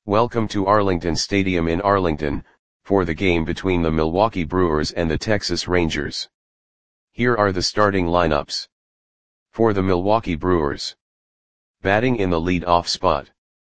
Welcome to Arlington Stadium in Arlington, for the game between the Milwaukee Brewers and the Texas Rangers. Here are the starting lineups. For the Milwaukee Brewers. Batting in the lead-off spot.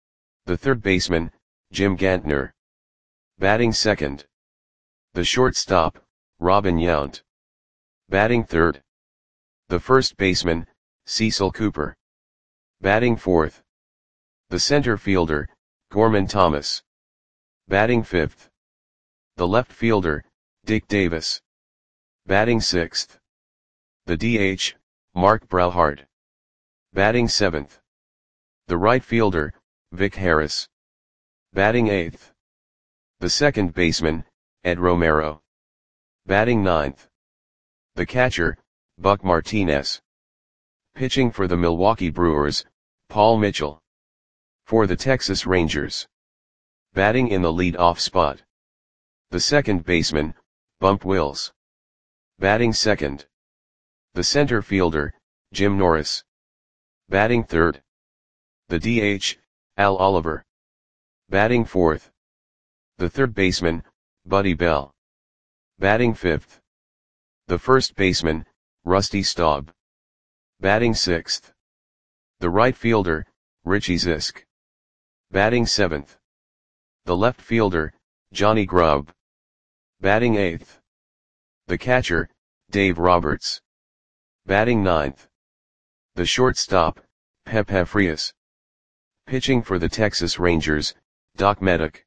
The third baseman, Jim Gantner. Batting second. The shortstop, Robin Yount. Batting third. The first baseman, Cecil Cooper. Batting fourth. The center fielder, Gorman Thomas. Batting fifth. The left fielder, Dick Davis. Batting sixth. The DH, Mark Brauhart. Batting seventh. The right fielder, Vic Harris. Batting eighth. The second baseman, Ed Romero. Batting ninth. The catcher, Buck Martinez. Pitching for the Milwaukee Brewers, Paul Mitchell. For the Texas Rangers. Batting in the lead-off spot. The second baseman, Bump Wills. Batting second. The center fielder, Jim Norris. Batting third. The DH, Al Oliver. Batting fourth. The third baseman, Buddy Bell. Batting fifth. The first baseman, Rusty Staub. Batting sixth. The right fielder, Richie Zisk. Batting seventh. The left fielder, Johnny Grubb. Batting eighth. The catcher, Dave Roberts. Batting ninth. The shortstop, Pepe Frias. Pitching for the Texas Rangers, Doc Medic.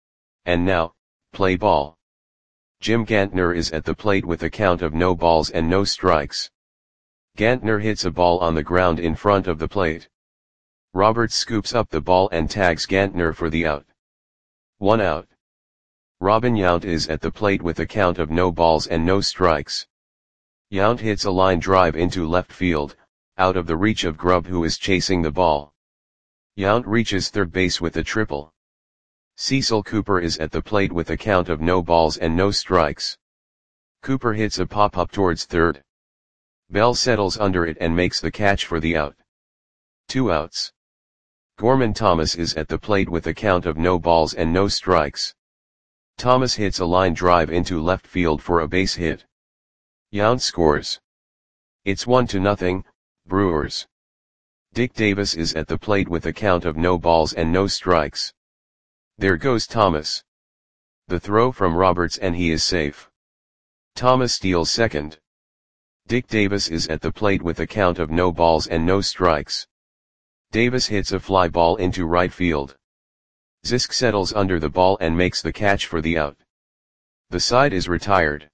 And now, play ball. Jim Gantner is at the plate with a count of no balls and no strikes. Gantner hits a ball on the ground in front of the plate. Roberts scoops up the ball and tags Gantner for the out. 1 out. Robin Yount is at the plate with a count of no balls and no strikes. Yount hits a line drive into left field, out of the reach of Grubb, who is chasing the ball. Yount reaches third base with a triple. Cecil Cooper is at the plate with a count of no balls and no strikes. Cooper hits a pop-up towards third. Bell settles under it and makes the catch for the out. 2 outs. Gorman Thomas is at the plate with a count of no balls and no strikes. Thomas hits a line drive into left field for a base hit. Yount scores. It's 1-0, Brewers. Dick Davis is at the plate with a count of no balls and no strikes. There goes Thomas. The throw from Roberts and he is safe. Thomas steals second. Dick Davis is at the plate with a count of no balls and no strikes. Davis hits a fly ball into right field. Zisk settles under the ball and makes the catch for the out. The side is retired.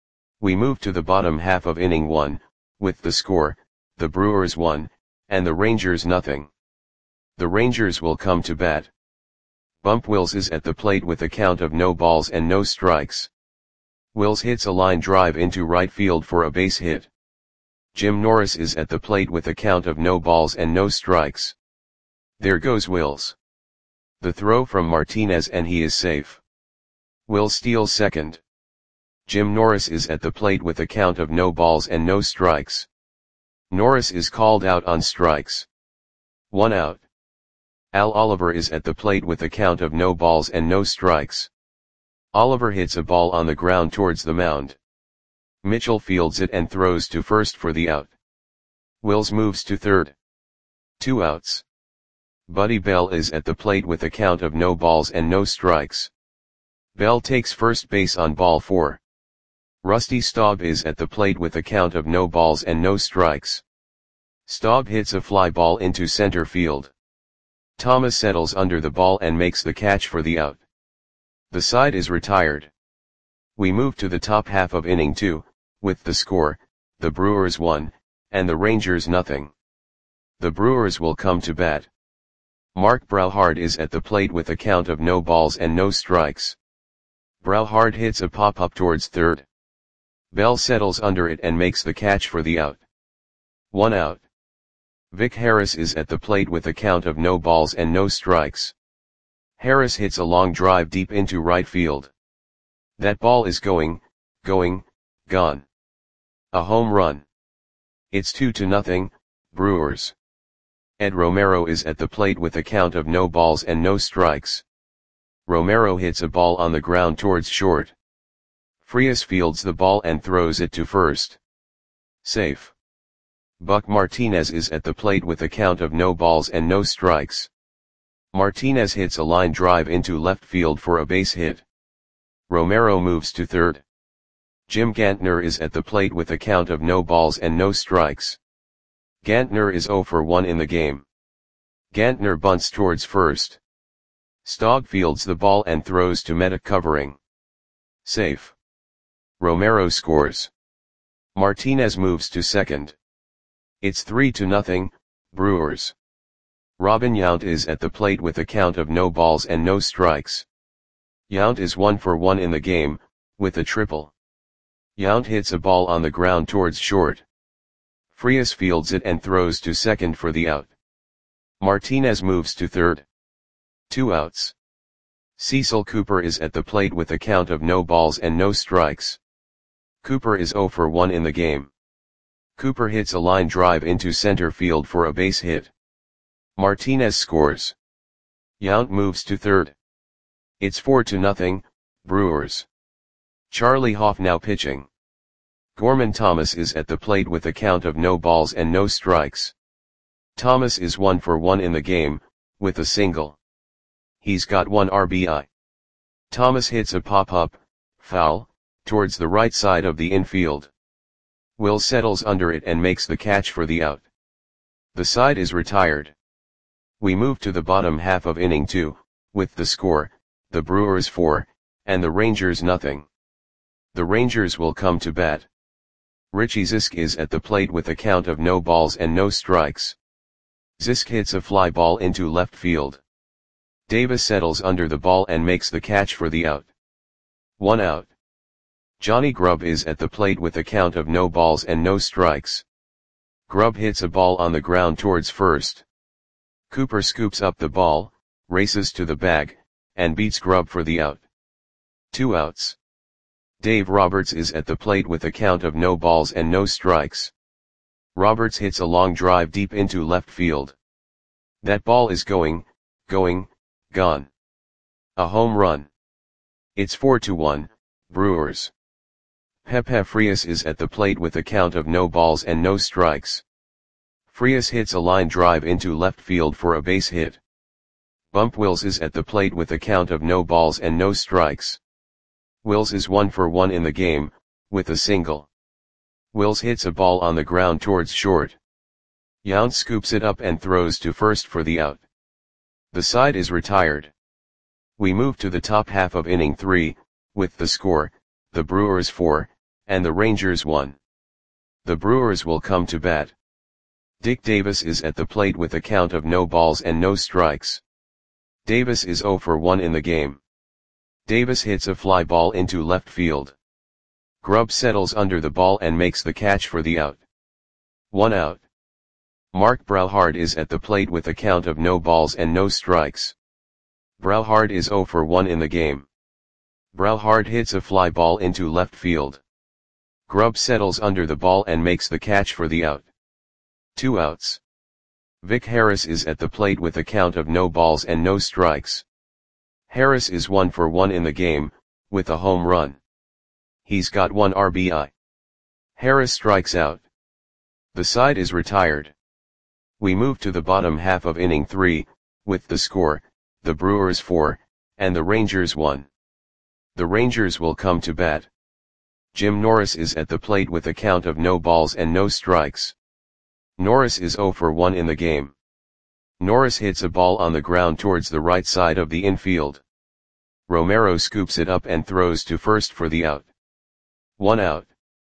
We move to the bottom half of inning 1, with the score, the Brewers 1, and the Rangers 0. The Rangers will come to bat. Bump Wills is at the plate with a count of no balls and no strikes. Wills hits a line drive into right field for a base hit. Jim Norris is at the plate with a count of no balls and no strikes. There goes Wills. The throw from Martinez and he is safe. Wills steals second. Jim Norris is at the plate with a count of no balls and no strikes. Norris is called out on strikes. 1 out. Al Oliver is at the plate with a count of no balls and no strikes. Oliver hits a ball on the ground towards the mound. Mitchell fields it and throws to first for the out. Wills moves to third. 2 outs. Buddy Bell is at the plate with a count of no balls and no strikes. Bell takes first base on ball 4. Rusty Staub is at the plate with a count of no balls and no strikes. Staub hits a fly ball into center field. Thomas settles under the ball and makes the catch for the out. The side is retired. We move to the top half of inning 2, with the score, the Brewers 1, and the Rangers 0. The Brewers will come to bat. Mark Brauhart is at the plate with a count of no balls and no strikes. Brauhart hits a pop-up towards third. Bell settles under it and makes the catch for the out. 1 out. Vic Harris is at the plate with a count of no balls and no strikes. Harris hits a long drive deep into right field. That ball is gone. A home run. It's 2-0, Brewers. Ed Romero is at the plate with a count of no balls and no strikes. Romero hits a ball on the ground towards short. Frias fields the ball and throws it to first. Safe. Buck Martinez is at the plate with a count of no balls and no strikes. Martinez hits a line drive into left field for a base hit. Romero moves to third. Jim Gantner is at the plate with a count of no balls and no strikes. Gantner is 0 for 1 in the game. Gantner bunts towards first. Staub fields the ball and throws to Meta covering. Safe. Romero scores. Martinez moves to second. It's 3-0, Brewers. Robin Yount is at the plate with a count of no balls and no strikes. Yount is 1 for 1 in the game, with a triple. Yount hits a ball on the ground towards short. Frias fields it and throws to second for the out. Martinez moves to third. 2 outs. Cecil Cooper is at the plate with a count of no balls and no strikes. Cooper is 0 for 1 in the game. Cooper hits a line drive into center field for a base hit. Martinez scores. Yount moves to third. It's 4-0, Brewers. Charlie Hoff now pitching. Gorman Thomas is at the plate with a count of no balls and no strikes. Thomas is 1 for 1 in the game, with a single. He's got 1 RBI. Thomas hits a pop-up, foul, towards the right side of the infield. Will settles under it and makes the catch for the out. The side is retired. We move to the bottom half of inning 2, with the score, the Brewers 4, and the Rangers nothing. The Rangers will come to bat. Richie Zisk is at the plate with a count of no balls and no strikes. Zisk hits a fly ball into left field. Davis settles under the ball and makes the catch for the out. 1 out. Johnny Grubb is at the plate with a count of no balls and no strikes. Grubb hits a ball on the ground towards first. Cooper scoops up the ball, races to the bag, and beats Grubb for the out. 2 outs. Dave Roberts is at the plate with a count of no balls and no strikes. Roberts hits a long drive deep into left field. That ball is gone. A home run. It's 4-1, Brewers. Pepe Frias is at the plate with a count of no balls and no strikes. Frias hits a line drive into left field for a base hit. Bump Wills is at the plate with a count of no balls and no strikes. Wills is 1 for 1 in the game, with a single. Wills hits a ball on the ground towards short. Yount scoops it up and throws to first for the out. The side is retired. We move to the top half of inning 3, with the score, the Brewers 4, and the Rangers 1. The Brewers will come to bat. Dick Davis is at the plate with a count of no balls and no strikes. Davis is 0 for 1 in the game. Davis hits a fly ball into left field. Grubb settles under the ball and makes the catch for the out. 1 out. Mark Brauhard is at the plate with a count of no balls and no strikes. Brauhard is 0 for 1 in the game. Brauhard hits a fly ball into left field. Grubb settles under the ball and makes the catch for the out. 2 outs. Vic Harris is at the plate with a count of no balls and no strikes. Harris is 1 for 1 in the game, with a home run. He's got 1 RBI. Harris strikes out. The side is retired. We move to the bottom half of inning 3, with the score, the Brewers 4, and the Rangers 1. The Rangers will come to bat. Jim Norris is at the plate with a count of no balls and no strikes. Norris is 0 for 1 in the game. Norris hits a ball on the ground towards the right side of the infield. Romero scoops it up and throws to first for the out. 1 out.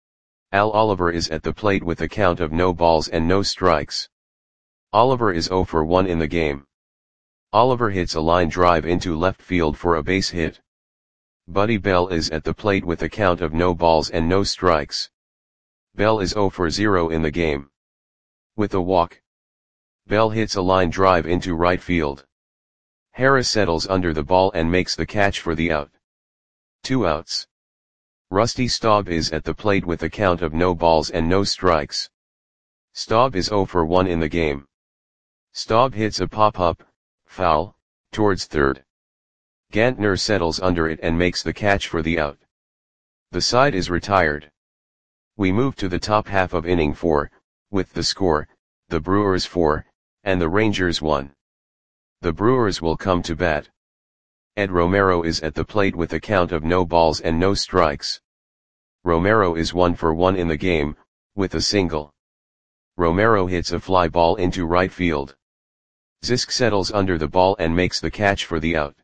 Al Oliver is at the plate with a count of no balls and no strikes. Oliver is 0 for 1 in the game. Oliver hits a line drive into left field for a base hit. Buddy Bell is at the plate with a count of no balls and no strikes. Bell is 0 for 0 in the game. With a walk. Bell hits a line drive into right field. Harris settles under the ball and makes the catch for the out. 2 outs. Rusty Staub is at the plate with a count of no balls and no strikes. Staub is 0 for 1 in the game. Staub hits a pop-up, foul, towards third. Gantner settles under it and makes the catch for the out. The side is retired. We move to the top half of inning 4, with the score, the Brewers 4, and the Rangers 1. The Brewers will come to bat. Ed Romero is at the plate with a count of no balls and no strikes. Romero is 1 for 1 in the game, with a single. Romero hits a fly ball into right field. Zisk settles under the ball and makes the catch for the out.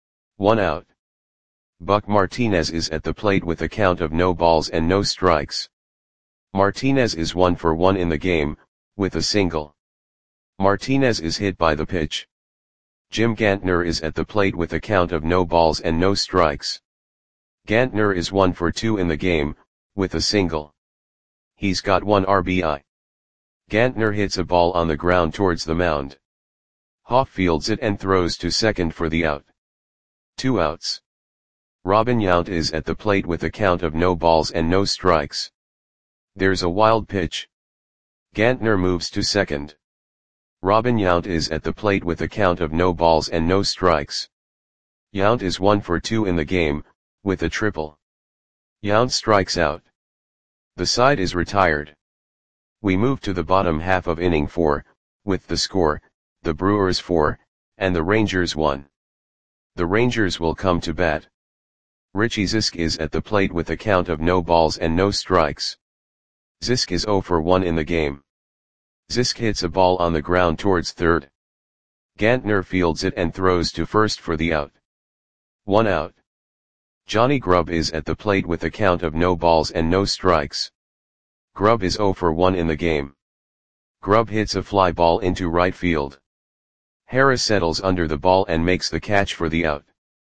1 out. Buck Martinez is at the plate with a count of no balls and no strikes. Martinez is 1 for 1 in the game, with a single. Martinez is hit by the pitch. Jim Gantner is at the plate with a count of no balls and no strikes. Gantner is 1 for 2 in the game, with a single. He's got 1 RBI. Gantner hits a ball on the ground towards the mound. Hoff fields it and throws to second for the out. 2 outs. Robin Yount is at the plate with a count of no balls and no strikes. There's a wild pitch. Gantner moves to second. Robin Yount is at the plate with a count of no balls and no strikes. Yount is 1 for 2 in the game, with a triple. Yount strikes out. The side is retired. We move to the bottom half of inning 4, with the score, the Brewers 4, and the Rangers 1. The Rangers will come to bat. Richie Zisk is at the plate with a count of no balls and no strikes. Zisk is 0 for 1 in the game. Zisk hits a ball on the ground towards third. Gantner fields it and throws to first for the out. 1 out. Johnny Grubb is at the plate with a count of no balls and no strikes. Grubb is 0 for 1 in the game. Grubb hits a fly ball into right field. Harris settles under the ball and makes the catch for the out.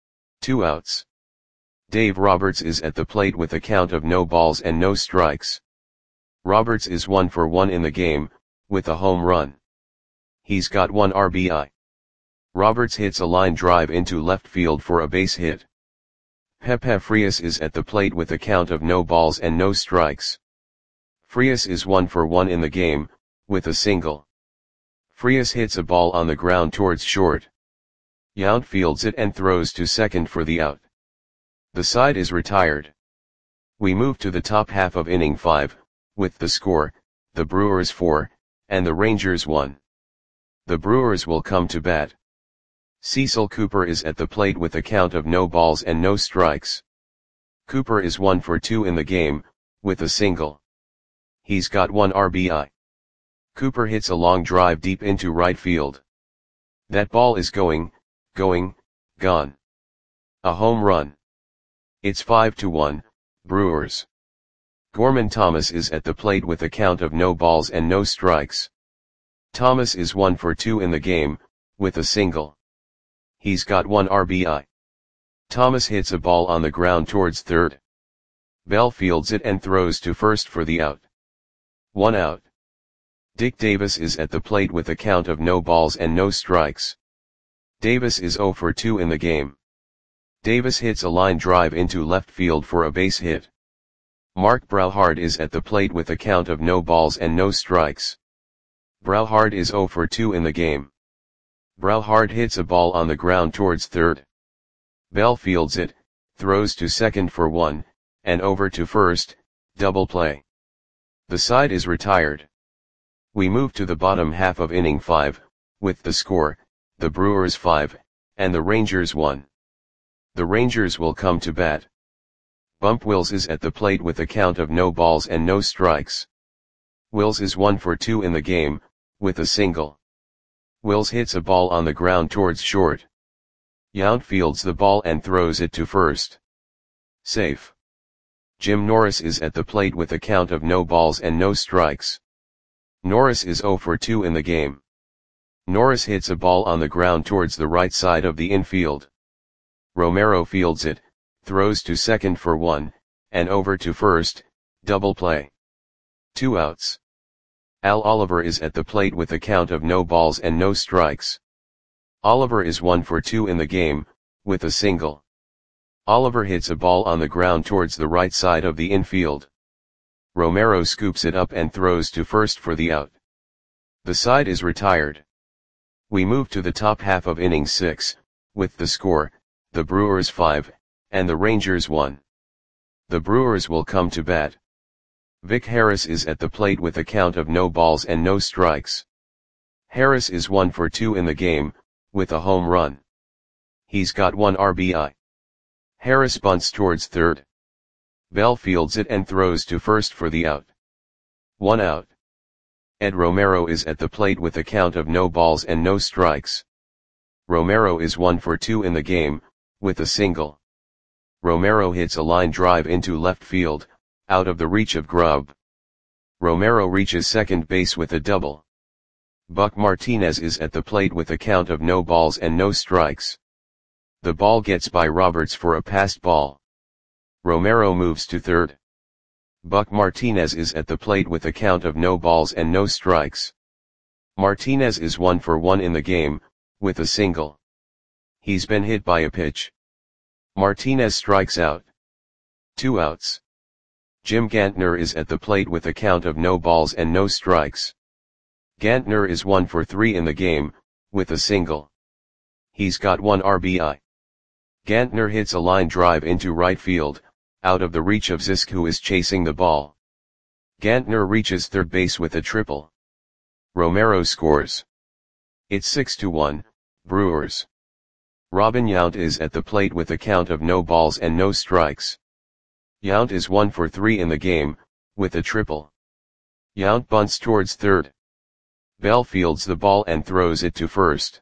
2 outs. Dave Roberts is at the plate with a count of no balls and no strikes. Roberts is 1 for 1 in the game, with a home run. He's got 1 RBI. Roberts hits a line drive into left field for a base hit. Pepe Frias is at the plate with a count of no balls and no strikes. Frias is 1 for 1 in the game, with a single. Frias hits a ball on the ground towards short. Yount fields it and throws to second for the out. The side is retired. We move to the top half of inning 5, with the score, the Brewers 4, and the Rangers 1. The Brewers will come to bat. Cecil Cooper is at the plate with a count of no balls and no strikes. Cooper is 1 for 2 in the game, with a single. He's got 1 RBI. Cooper hits a long drive deep into right field. That ball is gone. A home run. It's 5-1, Brewers. Gorman Thomas is at the plate with a count of no balls and no strikes. Thomas is 1 for 2 in the game, with a single. He's got 1 RBI. Thomas hits a ball on the ground towards third. Bell fields it and throws to first for the out. 1 out. Dick Davis is at the plate with a count of no balls and no strikes. Davis is 0 for 2 in the game. Davis hits a line drive into left field for a base hit. Mark Brauhard is at the plate with a count of no balls and no strikes. Brauhard is 0 for 2 in the game. Brauhard hits a ball on the ground towards third. Bell fields it, throws to second for 1, and over to first, double play. The side is retired. We move to the bottom half of inning 5, with the score, the Brewers 5, and the Rangers 1. The Rangers will come to bat. Bump Wills is at the plate with a count of no balls and no strikes. Wills is 1 for 2 in the game, with a single. Wills hits a ball on the ground towards short. Yount fields the ball and throws it to first. Safe. Jim Norris is at the plate with a count of no balls and no strikes. Norris is 0 for 2 in the game. Norris hits a ball on the ground towards the right side of the infield. Romero fields it, throws to second for 1, and over to first, double play. 2 outs. Al Oliver is at the plate with a count of no balls and no strikes. Oliver is 1 for 2 in the game, with a single. Oliver hits a ball on the ground towards the right side of the infield. Romero scoops it up and throws to first for the out. The side is retired. We move to the top half of inning 6, with the score, the Brewers 5, and the Rangers 1. The Brewers will come to bat. Vic Harris is at the plate with a count of no balls and no strikes. Harris is 1 for 2 in the game, with a home run. He's got 1 RBI. Harris bunts towards third. Bell fields it and throws to first for the out. 1 out. Ed Romero is at the plate with a count of no balls and no strikes. Romero is 1 for 2 in the game, with a single. Romero hits a line drive into left field, out of the reach of Grubb. Romero reaches second base with a double. Buck Martinez is at the plate with a count of no balls and no strikes. The ball gets by Roberts for a passed ball. Romero moves to third. Buck Martinez is at the plate with a count of no balls and no strikes. Martinez is 1 for 1 in the game, with a single. He's been hit by a pitch. Martinez strikes out. 2 outs. Jim Gantner is at the plate with a count of no balls and no strikes. Gantner is 1 for 3 in the game, with a single. He's got 1 RBI. Gantner hits a line drive into right field, out of the reach of Zisk, who is chasing the ball. Gantner reaches third base with a triple. Romero scores. It's 6-1, Brewers. Robin Yount is at the plate with a count of no balls and no strikes. Yount is 1 for 3 in the game, with a triple. Yount bunts towards third. Bell fields the ball and throws it to first.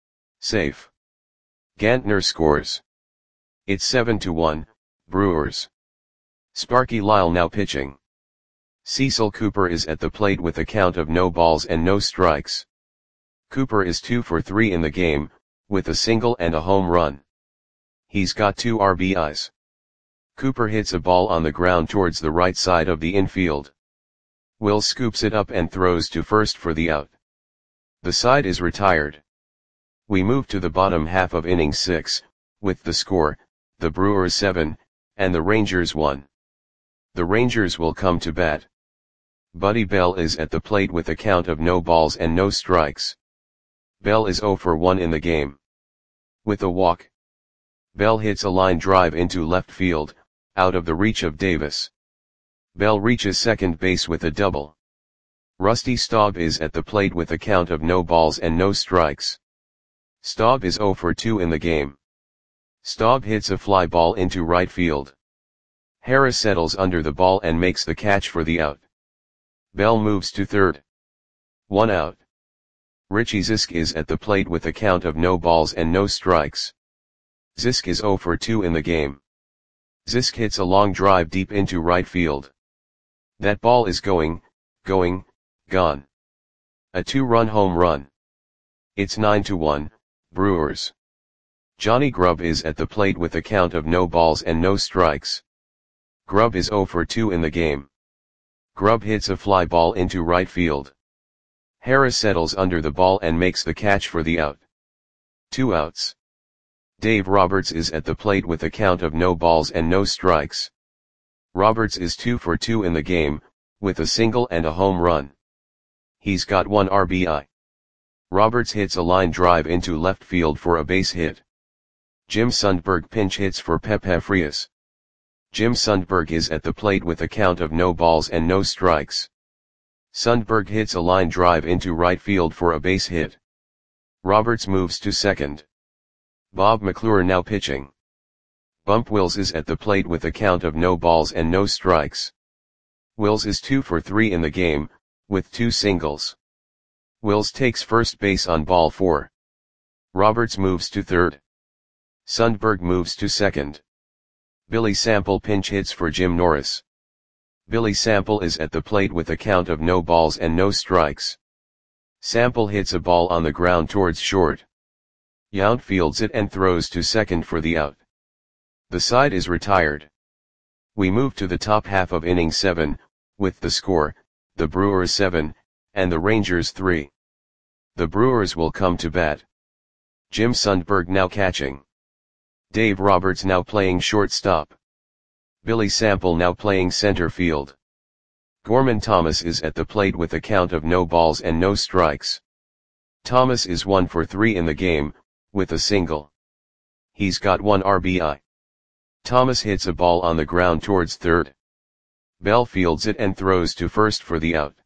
Safe. Gantner scores. It's 7-1, Brewers. Sparky Lyle now pitching. Cecil Cooper is at the plate with a count of no balls and no strikes. Cooper is 2 for 3 in the game, with a single and a home run. He's got 2 RBIs. Cooper hits a ball on the ground towards the right side of the infield. Will scoops it up and throws to first for the out. The side is retired. We move to the bottom half of inning 6, with the score, the Brewers 7, and the Rangers 1. The Rangers will come to bat. Buddy Bell is at the plate with a count of no balls and no strikes. Bell is 0 for 1 in the game. With a walk. Bell hits a line drive into left field, out of the reach of Davis. Bell reaches second base with a double. Rusty Staub is at the plate with a count of no balls and no strikes. Staub is 0 for 2 in the game. Staub hits a fly ball into right field. Harris settles under the ball and makes the catch for the out. Bell moves to third. 1 out. Richie Zisk is at the plate with a count of no balls and no strikes. Zisk is 0 for 2 in the game. Zisk hits a long drive deep into right field. That ball is gone. A 2-run home run. It's 9-1, Brewers. Johnny Grubb is at the plate with a count of no balls and no strikes. Grubb is 0 for 2 in the game. Grubb hits a fly ball into right field. Harris settles under the ball and makes the catch for the out. 2 outs. Dave Roberts is at the plate with a count of no balls and no strikes. Roberts is 2 for 2 in the game, with a single and a home run. He's got 1 RBI. Roberts hits a line drive into left field for a base hit. Jim Sundberg pinch hits for Pepe Frias. Jim Sundberg is at the plate with a count of no balls and no strikes. Sundberg hits a line drive into right field for a base hit. Roberts moves to second. Bob McClure now pitching. Bump Wills is at the plate with a count of no balls and no strikes. Wills is 2 for 3 in the game, with 2 singles. Wills takes first base on ball 4. Roberts moves to third. Sundberg moves to second. Billy Sample pinch hits for Jim Norris. Billy Sample is at the plate with a count of no balls and no strikes. Sample hits a ball on the ground towards short. Yount fields it and throws to second for the out. The side is retired. We move to the top half of inning 7, with the score, the Brewers 7, and the Rangers 3. The Brewers will come to bat. Jim Sundberg now catching. Dave Roberts now playing shortstop. Billy Sample now playing center field. Gorman Thomas is at the plate with a count of no balls and no strikes. Thomas is 1 for 3 in the game, with a single. He's got 1 RBI. Thomas hits a ball on the ground towards third. Bell fields it and throws to first for the out.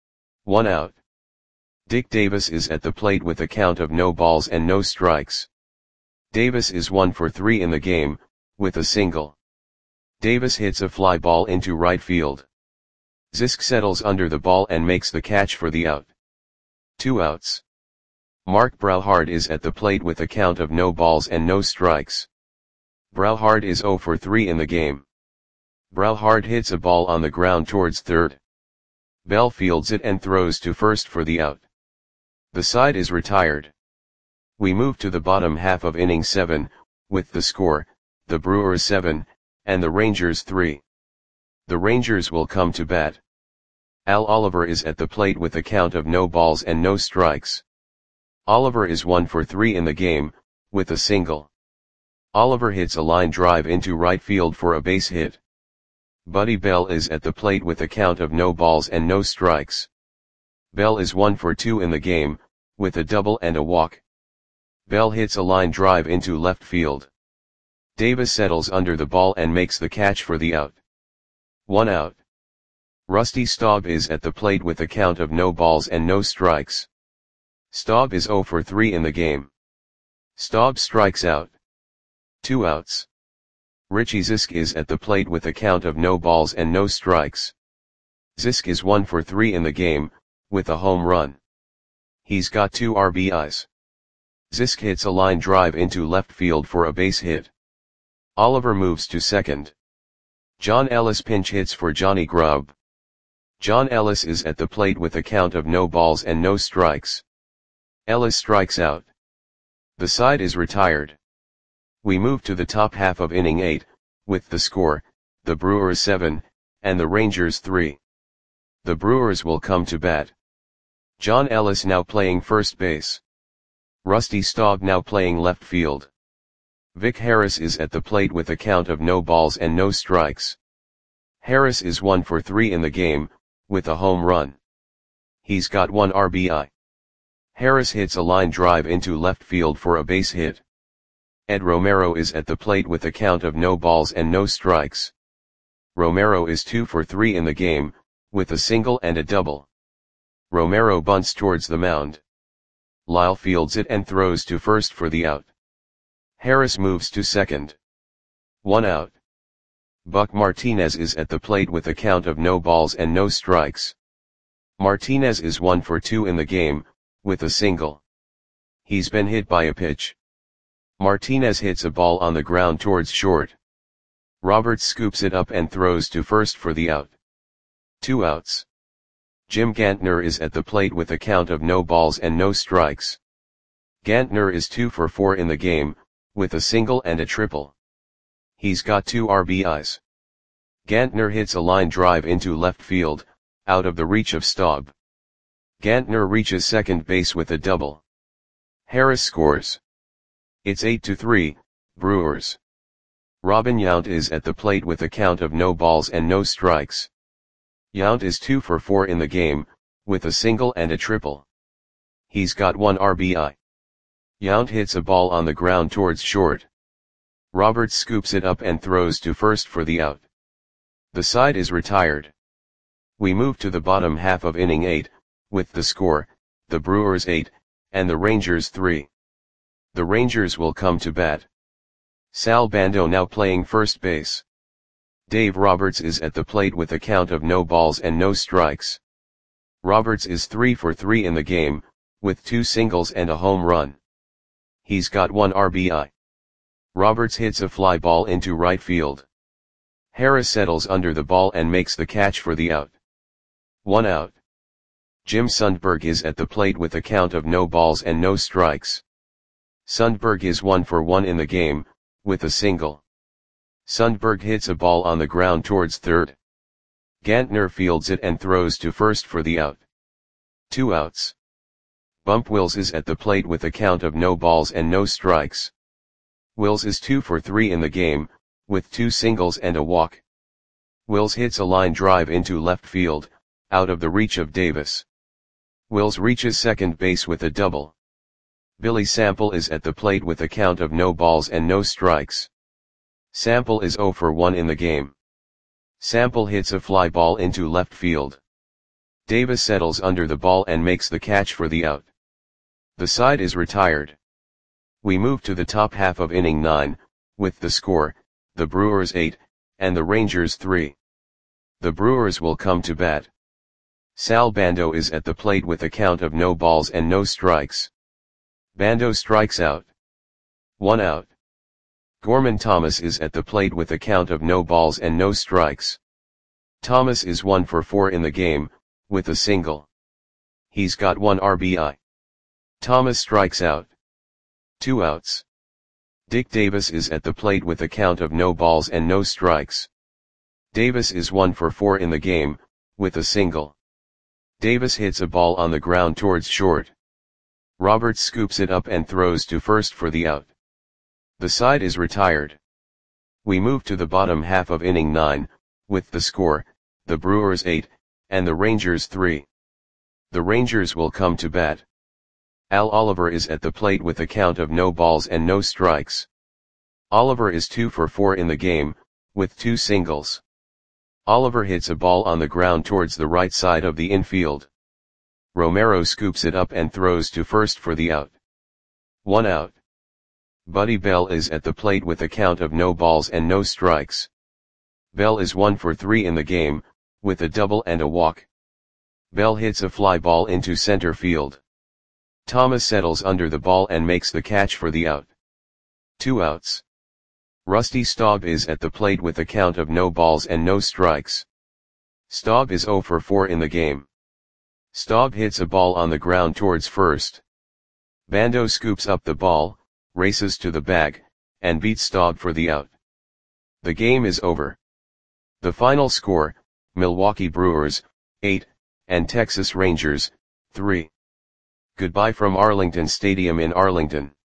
1 out. Dick Davis is at the plate with a count of no balls and no strikes. Davis is 1 for 3 in the game, with a single. Davis hits a fly ball into right field. Zisk settles under the ball and makes the catch for the out. 2 outs. Mark Brauhard is at the plate with a count of no balls and no strikes. Brauhard is 0 for 3 in the game. Brauhard hits a ball on the ground towards third. Bell fields it and throws to first for the out. The side is retired. We move to the bottom half of inning 7, with the score, the Brewers 7, and the Rangers 3. The Rangers will come to bat. Al Oliver is at the plate with a count of no balls and no strikes. Oliver is 1 for 3 in the game, with a single. Oliver hits a line drive into right field for a base hit. Buddy Bell is at the plate with a count of no balls and no strikes. Bell is 1 for 2 in the game, with a double and a walk. Bell hits a line drive into left field. Davis settles under the ball and makes the catch for the out. 1 out. Rusty Staub is at the plate with a count of no balls and no strikes. Staub is 0 for 3 in the game. Staub strikes out. 2 outs. Richie Zisk is at the plate with a count of no balls and no strikes. Zisk is 1 for 3 in the game, with a home run. He's got 2 RBIs. Zisk hits a line drive into left field for a base hit. Oliver moves to second. John Ellis pinch hits for Johnny Grubb. John Ellis is at the plate with a count of no balls and no strikes. Ellis strikes out. The side is retired. We move to the top half of inning 8, with the score, the Brewers 7, and the Rangers 3. The Brewers will come to bat. John Ellis now playing first base. Rusty Staub now playing left field. Vic Harris is at the plate with a count of no balls and no strikes. Harris is 1 for 3 in the game, with a home run. He's got 1 RBI. Harris hits a line drive into left field for a base hit. Ed Romero is at the plate with a count of no balls and no strikes. Romero is 2 for 3 in the game, with a single and a double. Romero bunts towards the mound. Lyle fields it and throws to first for the out. Harris moves to second. 1 out. Buck Martinez is at the plate with a count of no balls and no strikes. Martinez is 1 for 2 in the game, with a single. He's been hit by a pitch. Martinez hits a ball on the ground towards short. Roberts scoops it up and throws to first for the out. 2 outs. Jim Gantner is at the plate with a count of no balls and no strikes. Gantner is 2 for 4 in the game, with a single and a triple. He's got 2 RBIs. Gantner hits a line drive into left field, out of the reach of Staub. Gantner reaches second base with a double. Harris scores. It's 8-3, Brewers. Robin Yount is at the plate with a count of no balls and no strikes. Yount is 2 for 4 in the game, with a single and a triple. He's got 1 RBI. Yount hits a ball on the ground towards short. Roberts scoops it up and throws to first for the out. The side is retired. We move to the bottom half of inning 8, with the score, the Brewers 8, and the Rangers 3. The Rangers will come to bat. Sal Bando now playing first base. Dave Roberts is at the plate with a count of no balls and no strikes. Roberts is 3 for 3 in the game, with 2 singles and a home run. He's got 1 RBI. Roberts hits a fly ball into right field. Harris settles under the ball and makes the catch for the out. 1 out. Jim Sundberg is at the plate with a count of no balls and no strikes. Sundberg is 1 for 1 in the game, with a single. Sundberg hits a ball on the ground towards third. Gantner fields it and throws to first for the out. 2 outs. Bump Wills is at the plate with a count of no balls and no strikes. Wills is 2 for 3 in the game, with 2 singles and a walk. Wills hits a line drive into left field, out of the reach of Davis. Wills reaches second base with a double. Billy Sample is at the plate with a count of no balls and no strikes. Sample is 0 for 1 in the game. Sample hits a fly ball into left field. Davis settles under the ball and makes the catch for the out. The side is retired. We move to the top half of inning 9, with the score, the Brewers 8, and the Rangers 3. The Brewers will come to bat. Sal Bando is at the plate with a count of no balls and no strikes. Bando strikes out. 1 out. Gorman Thomas is at the plate with a count of no balls and no strikes. Thomas is 1 for 4 in the game, with a single. He's got 1 RBI. Thomas strikes out. 2 outs. Dick Davis is at the plate with a count of no balls and no strikes. Davis is 1 for 4 in the game, with a single. Davis hits a ball on the ground towards short. Roberts scoops it up and throws to first for the out. The side is retired. We move to the bottom half of inning 9, with the score, the Brewers 8, and the Rangers 3. The Rangers will come to bat. Al Oliver is at the plate with a count of no balls and no strikes. Oliver is 2 for 4 in the game, with 2 singles. Oliver hits a ball on the ground towards the right side of the infield. Romero scoops it up and throws to first for the out. 1 out. Buddy Bell is at the plate with a count of no balls and no strikes. Bell is 1 for 3 in the game, with a double and a walk. Bell hits a fly ball into center field. Thomas settles under the ball and makes the catch for the out. 2 outs. Rusty Staub is at the plate with a count of no balls and no strikes. Staub is 0 for 4 in the game. Staub hits a ball on the ground towards first. Bando scoops up the ball, races to the bag, and beats Staub for the out. The game is over. The final score, Milwaukee Brewers, 8, and Texas Rangers, 3. Goodbye from Arlington Stadium in Arlington.